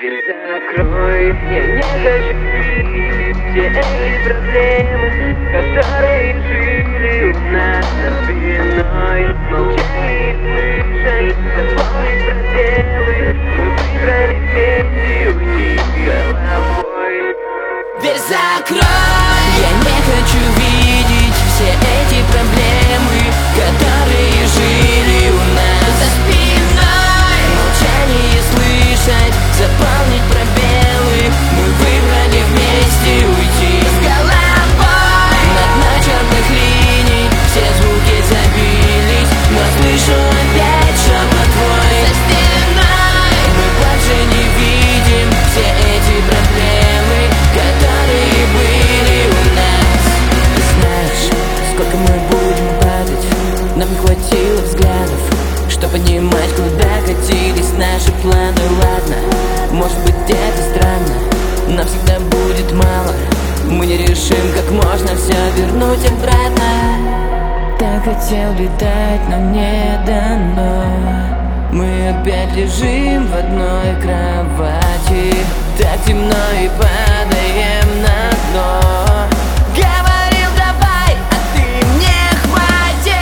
Дверь закрой, я не хочу видеть все эти проблемы, которые жили у нас за спиной. Молчание слышать, заполнить пробелы, мы выбрали вместе уйти головой. Дверь закрой, я не хочу видеть все эти проблемы, которые жили у нас за спиной. Молчание слышать, заполнить пробелы, мы выбрали вместе уйти с головой. На дна черных линий все звуки забились, но слышу опять шепот твой за стеной. Мы больше не видим все эти проблемы, которые были у нас. Ты знаешь, сколько мы будем падать, нам не хватило взглядов, чтобы понимать, куда катились наши планы. Ладно, может быть это странно, нам всегда будет мало. Мы не решим, как можно все вернуть обратно. Так хотел летать, но не дано. Мы опять лежим в одной кровати, так темно и падаем на дно. Говорил давай, а ты мне хватит.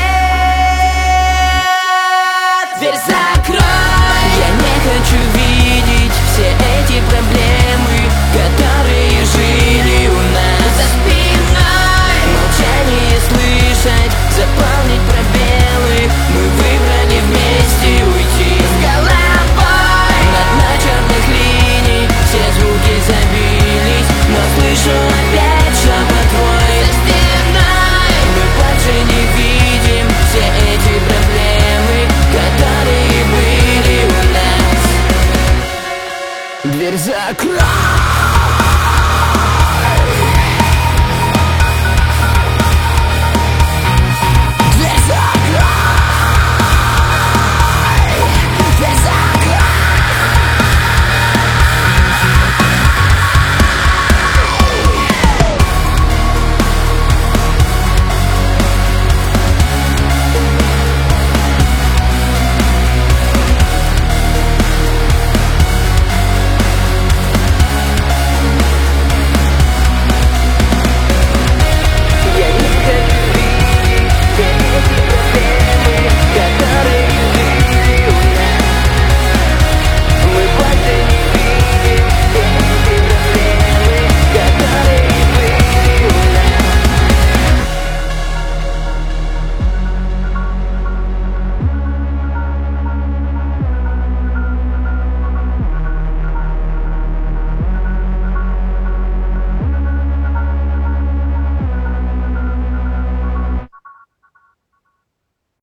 Дверь закрой, я не хочу видеть все эти проблемы, которые жили у нас за спиной. Молчание слышать, заполнить пробелы, мы выбрали вместе уйти с головой. На дна черных линий все звуки забились, но слышу опять шепот твой за стеной. Мы больше не видим все эти проблемы, которые были у нас. Дверь закрой.